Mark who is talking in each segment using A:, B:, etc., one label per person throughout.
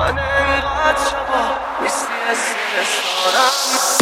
A: من انقدر شبا نیستی استرس دارم.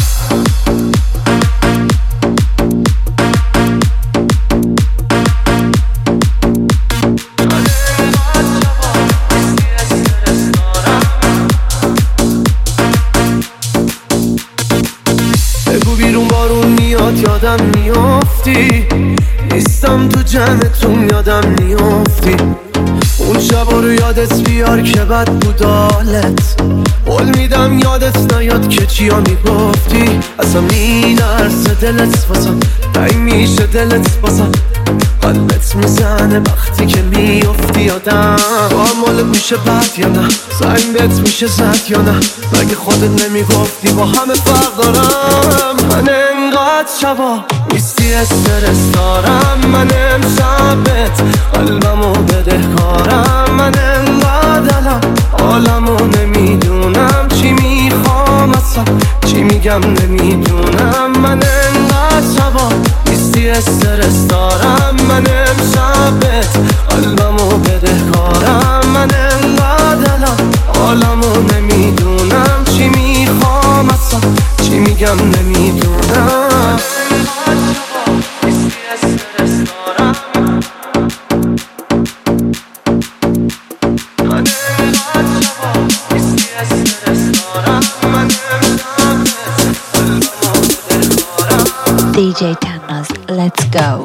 A: یادم میافتی نیستم تو جمعتون یادم میافتی اون شبا رو یادت بیار که بد بود حالت قول میدم یادت نیاد که چیا میگفتی اصلا میلرزه دلت واسم تنگ میشه دلت واسم قلبت میزنه وقتی که میافتی یادم مالت میشه بد یا نه زنگ بهت میشه زد یا نه مگه خودت نمیگفتی با همه فرق دارم من انقدر شبا نیستی استرس دارم من امشبت قلبمو بده کارم من انقدر الان عالمو نمیدونم چی میخوام اصلا چی میگم نمیدونم من انقدر شبا نیستی استرس دارم من امشبت قلبمو بده کارم من انقدر الان عالمو نمیدونم چی میخوام اصلا چی میگم نمیدونم
B: DJ Tannaz, let's go.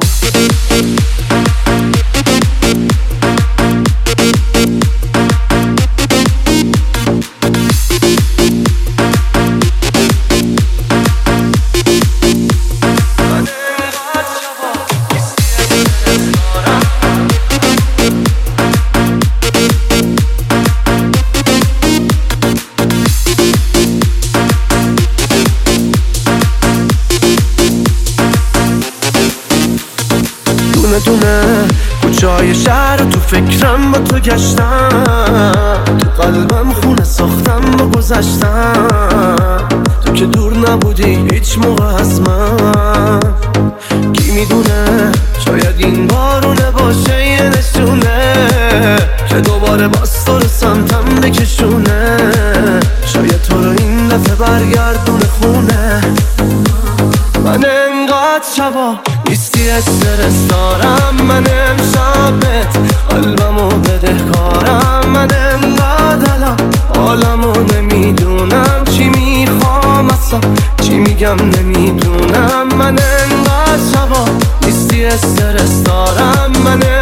A: دونه کوچه‌های شهر تو فکرم با تو گشتم تو قلبم خونه ساختم با گذشتم تو که دور نبودی هیچ موقع از من کی میدونه شاید این بارونه باشه یه نشونه که دوباره باز تو رو سمتم بکشونه شاید تو رو این دفعه برگردونه خونه من انقدر شبا نیستی استرس دارم من امشبت قلبمو بده کارم من انقدر الان عالمو نمیدونم چی میخوام اصلا چی میگم نمیدونم من انقدر شبا نیستی استرس دارم من